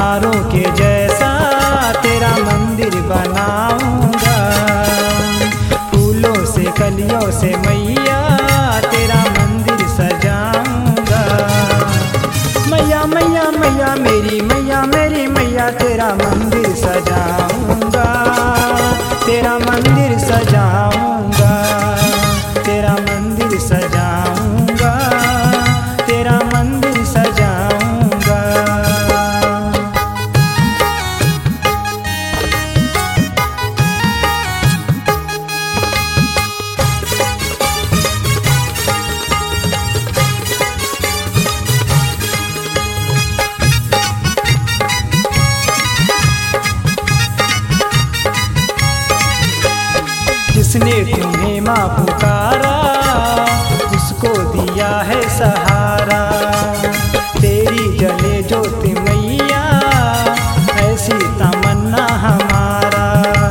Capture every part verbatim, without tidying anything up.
सितारों के जैसा तेरा मंदिर बनाऊंगा। फूलों से कलियों से मैया तेरा मंदिर सजाऊंगा। मैया मैया मैया मेरी मैया मेरी मैया तेरा मंदिर सजाऊंगा। तेरा मंदिर सजाऊंगा। तेरा मंदिर सजाऊंगा। तेरा मंदिर सजाऊंगा। जिसने तुम्हें माँ पुकारा उसको दिया है सहारा। तेरी जले ज्योत मैया ऐसी तमन्ना हमारा।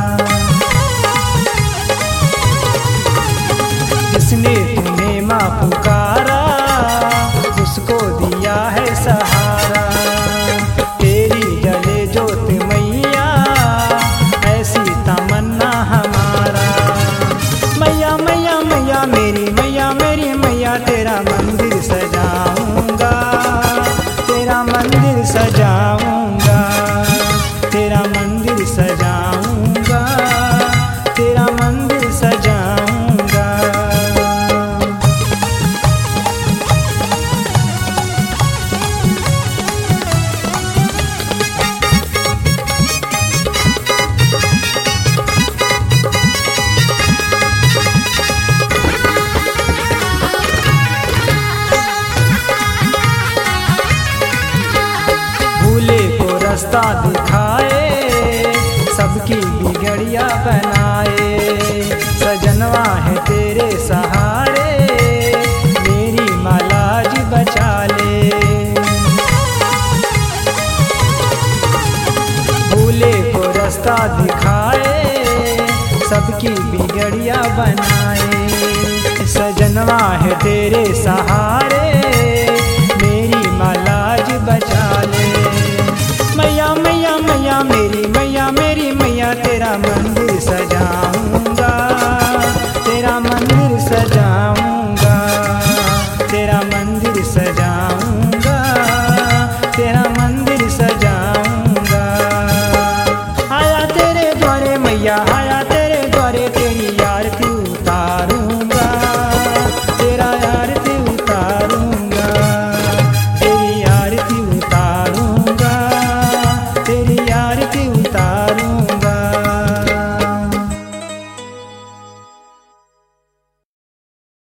जिसने तुम्हें माँ पुकारा उसको दिया है सहारा। तेरी जले ज्योत मैया ऐसी तमन्ना हमारा। मैया मैया मैया मेरी मैया मेरी मैया तेरा मंदिर सजाऊंगा। तेरा मंदिर सजाऊंगा। तेरा मंदिर सजाऊंगा। तेरा मंदिर सजाऊंगा। रास्ता दिखाए सबकी बिगड़िया बनाए। सजनवा है तेरे सहारे मेरी माला जी बचा ले। भूले को रास्ता दिखाए सबकी बिगड़िया बनाए। सजनवा है तेरे सहारे